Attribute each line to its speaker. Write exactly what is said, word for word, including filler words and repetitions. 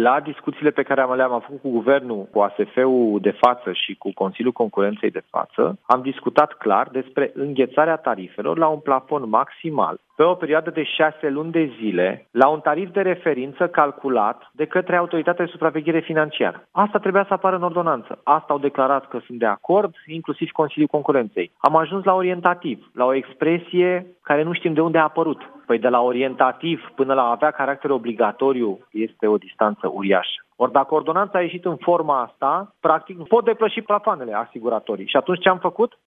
Speaker 1: La discuțiile pe care le-am avut cu guvernul, cu A S F-ul de față și cu Consiliul Concurenței de față, am discutat clar despre înghețarea tarifelor la un plafon maximal pe o perioadă de șase luni de zile, la un tarif de referință calculat de către Autoritatea de Supraveghere Financiară. Asta trebuia să apară în ordonanță. Asta au declarat că sunt de acord, inclusiv Consiliul Concurenței. Am ajuns la orientativ, la o expresie care nu știm de unde a apărut. Păi de la orientativ până la a avea caracter obligatoriu este o distanță uriașă. Ori dacă ordonanța a ieșit în forma asta, practic pot depăși plafoanele asiguratorii. Și atunci ce am făcut?